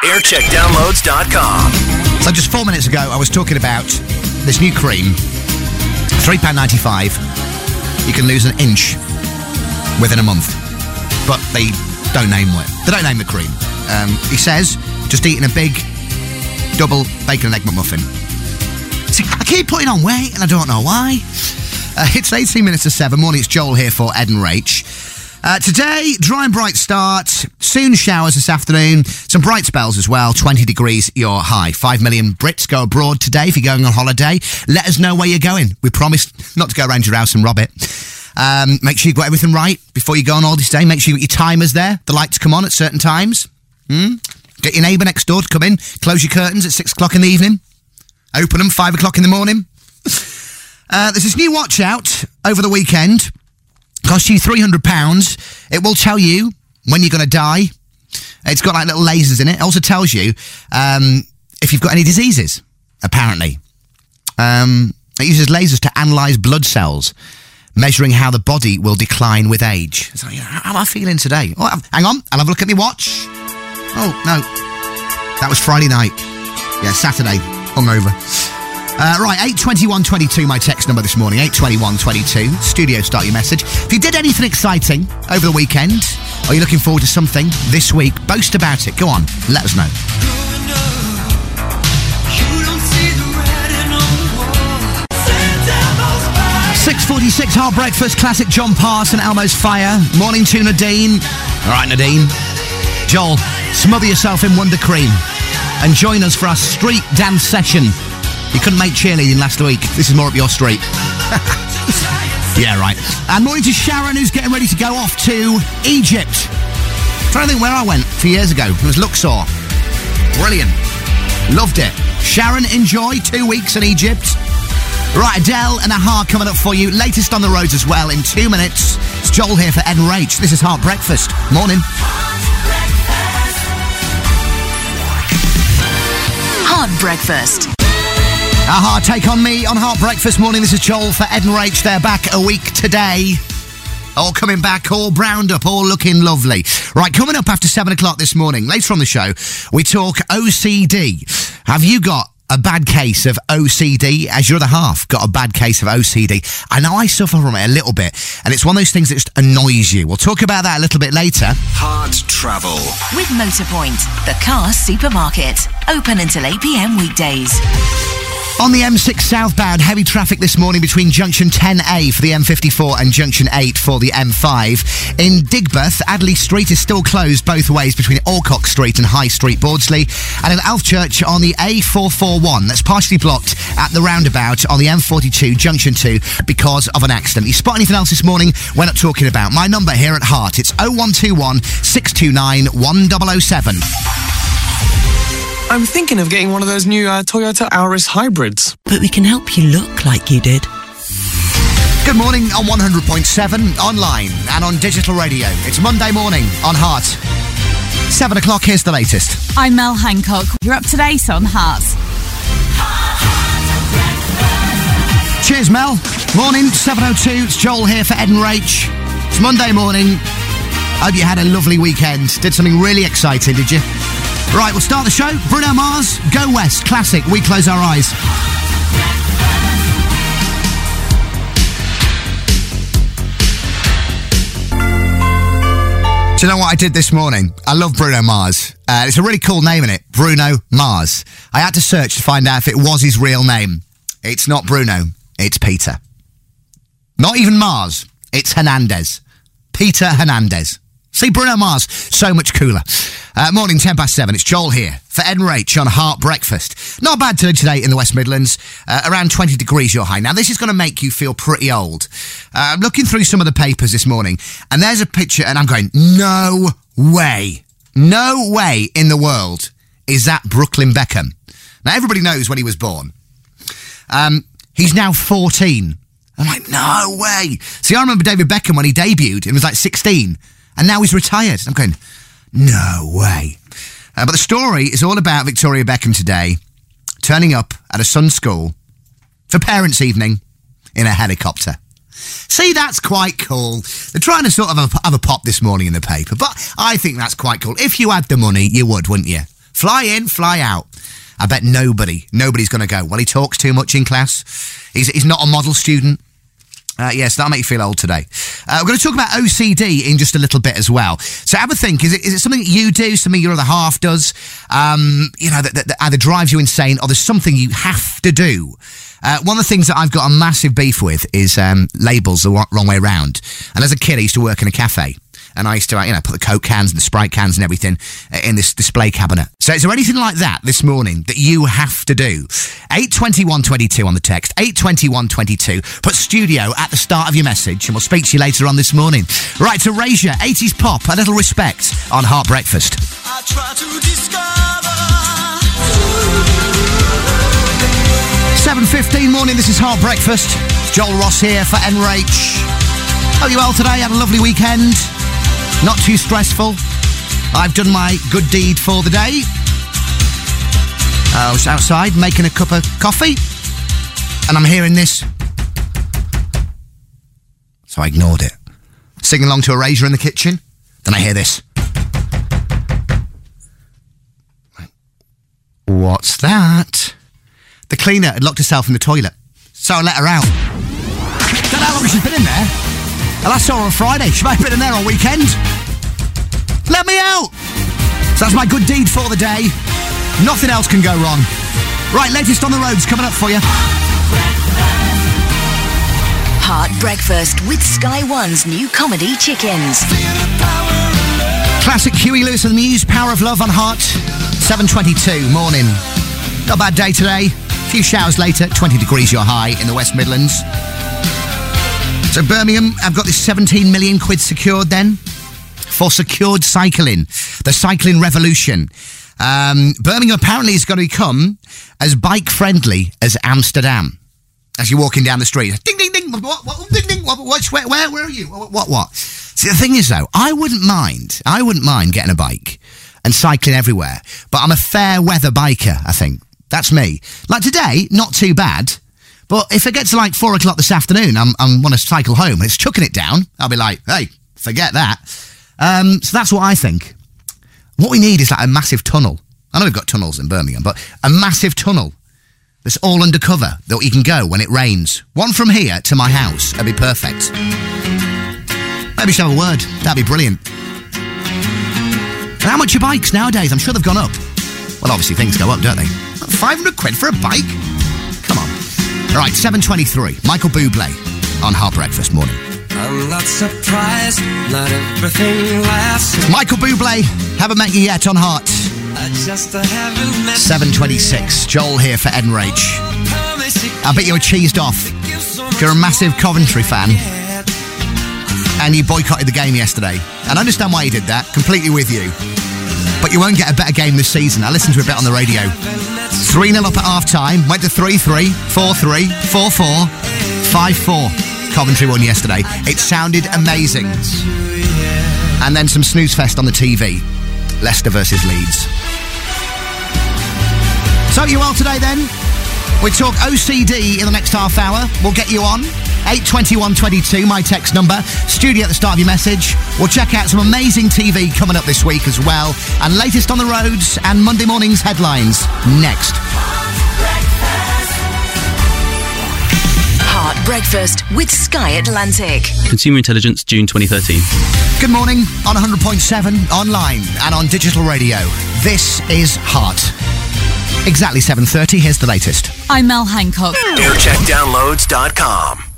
Aircheckdownloads.com. So just 4 minutes ago, I was talking about this new cream, £3.95. You can lose an inch within a month, but they don't name it. They don't name the cream. He says just eating a big double bacon and egg McMuffin. See, I keep putting on weight, and I don't know why. It's 18 minutes to 7. Morning, it's Joel here for Ed and Rach. Today, dry and bright start. Soon showers this afternoon. Some bright spells as well. 20 degrees your high. 5 million Brits go abroad today if you're going on holiday. Let us know where you're going. We promised not to go around your house and rob it. Make sure you got everything right before you go on holiday today. Make sure you got your timers there. The lights come on at certain times. Get your neighbour next door to come in. Close your curtains at 6 o'clock in the evening. Open them 5 o'clock in the morning. There's this new watch out over the weekend. Costs you £300. It will tell you when you're going to die. It's got like little lasers in it. It also tells you if you've got any diseases, apparently. It uses lasers to analyse blood cells, measuring how the body will decline with age. So, how am I feeling today? Oh, hang on, I'll have a look at my watch. Oh, no. That was Friday night. Yeah, Saturday. Hungover. Right, 82122, my text number this morning, 82122. Studio, start your message. If you did anything exciting over the weekend, or you're looking forward to something this week, boast about it. Go on, let us know. 6:46, Hard Breakfast, classic John Parson, Elmo's Fire. Morning to Nadine. All right, Nadine. Joel, smother yourself in Wonder Cream and join us for our street dance session. You couldn't make cheerleading last week. This is more up your street. Yeah, right. And morning to Sharon, who's getting ready to go off to Egypt. I'm trying to think where I went a few years ago. It was Luxor. Brilliant. Loved it. Sharon, enjoy 2 weeks in Egypt. Right, Adele and Aha coming up for you. Latest on the roads as well in 2 minutes. It's Joel here for Ed and Rach. This is Hard Breakfast. Morning. Hard Breakfast. Aha, Take On Me on Hard Breakfast morning. This is Joel for Ed and Rach. They're back a week today. All coming back, all browned up, all looking lovely. Right, coming up after 7 o'clock this morning, later on the show, we talk OCD. Have you got a bad case of OCD? As your other half got a bad case of OCD? I know I suffer from it a little bit, and it's one of those things that just annoys you. We'll talk about that a little bit later. Hard travel. With Motorpoint, the car supermarket. Open until 8 p.m. weekdays. On the M6 southbound, heavy traffic this morning between junction 10A for the M54 and junction 8 for the M5. In Digbeth, Adley Street is still closed both ways between Alcock Street and High Street, Bordsley. And in Alfchurch on the A441, that's partially blocked at the roundabout on the M42 junction 2 because of an accident. You spot anything else this morning we're not talking about? My number here at Heart, it's 0121 629 1007. I'm thinking of getting one of those new Toyota Auris hybrids. But we can help you look like you did. Good morning on 100.7, online and on digital radio. It's Monday morning on Heart. 7 o'clock, here's the latest. I'm Mel Hancock. You're up to date on Heart. Cheers, Mel. Morning, 7:02. It's Joel here for Ed and Rach. It's Monday morning. Hope you had a lovely weekend. Did something really exciting, did you? Right, we'll start the show. Bruno Mars, Go West, classic. We Close Our Eyes. Do you know what I did this morning? I love Bruno Mars. It's a really cool name, isn't it? Bruno Mars. I had to search to find out if it was his real name. It's not Bruno. It's Peter. Not even Mars. It's Hernandez. Peter Hernandez. See, Bruno Mars, so much cooler. Morning, 7:10. It's Joel here for Ed and Rach on Heart Breakfast. Not bad today in the West Midlands. Around 20 degrees your high. Now, this is going to make you feel pretty old. I'm looking through some of the papers this morning, and there's a picture, and I'm going, no way. No way in the world is that Brooklyn Beckham. Now, everybody knows when he was born. He's now 14. I'm like, no way. See, I remember David Beckham when he debuted, and was like 16. And now he's retired. I'm going, no way. But the story is all about Victoria Beckham today, turning up at a son's school for parents' evening in a helicopter. See, that's quite cool. They're trying to sort of have a pop this morning in the paper, but I think that's quite cool. If you had the money, you would, wouldn't you? Fly in, fly out. I bet nobody's going to go. Well, he talks too much in class. He's not a model student. Yes, that'll make you feel old today. We're going to talk about OCD in just a little bit as well. So have a think. Is it something that you do, something your other half does, that either drives you insane or there's something you have to do? One of the things that I've got a massive beef with is labels the wrong way around. And as a kid, I used to work in a cafe. And I used to, put the Coke cans and the Sprite cans and everything in this display cabinet. So is there anything like that this morning that you have to do? 82122 on the text, 82122. Put studio at the start of your message and we'll speak to you later on this morning. Right, to Erasure, 80s pop, A Little Respect on Heart Breakfast. I try to discover 7:15 morning, this is Heart Breakfast. It's Joel Ross here for NRH. Hope you well today, had a lovely weekend. Not too stressful. I've done my good deed for the day. I was outside making a cup of coffee and I'm hearing this. So I ignored it. Singing along to Erasure in the kitchen. Then I hear this. What's that? The cleaner had locked herself in the toilet. So I let her out. Don't know how long she's been in there. I last saw her on Friday. She might have been in there on weekend. Let me out! So that's my good deed for the day. Nothing else can go wrong. Right, latest on the roads coming up for you. Heart Breakfast with Sky One's new comedy Chickens. Classic Huey Lewis and the News, Power of Love on Heart. 7:22 morning. Not a bad day today. A few showers later. 20 degrees your high in the West Midlands. So Birmingham, I've got this 17 million quid secured then for secured cycling, the cycling revolution. Birmingham apparently is going to become as bike friendly as Amsterdam. As you're walking down the street, ding ding ding, what, ding ding, where are you? What? See, the thing is though, I wouldn't mind getting a bike and cycling everywhere, but I'm a fair weather biker. I think that's me. Like today, not too bad. But if it gets to like 4 o'clock this afternoon, I want to cycle home and it's chucking it down, I'll be like, hey, forget that. So that's what I think. What we need is like a massive tunnel. I know we've got tunnels in Birmingham, but a massive tunnel that's all undercover that you can go when it rains. One from here to my house. That'd be perfect. Maybe we should have a word. That'd be brilliant. And how much are bikes nowadays? I'm sure they've gone up. Well, obviously things go up, don't they? 500 quid for a bike? Come on. Right, 7:23. Michael Bublé on Heart Breakfast morning. I'm not surprised, not everything lasts. Michael Bublé, haven't met you yet on Heart. 7:26. Joel here for NRH. I bet you were cheesed off. You're a massive Coventry fan. And you boycotted the game yesterday. And I understand why you did that. Completely with you. But you won't get a better game this season. I listened to a bit on the radio. 3-0 up at half-time. Went to 3-3, 4-3, 4-4, 5-4. Coventry won yesterday. It sounded amazing. And then some snooze fest on the TV. Leicester versus Leeds. So you well today then? We talk OCD in the next half hour. We'll get you on. 82122, my text number. Studio at the start of your message. We'll check out some amazing TV coming up this week as well. And latest on the roads and Monday morning's headlines next. Heart Breakfast with Sky Atlantic. Consumer Intelligence, June 2013. Good morning on 100.7, online and on digital radio. This is Heart. Exactly 7:30. Here's the latest. I'm Mel Hancock. Aircheckdownloads.com.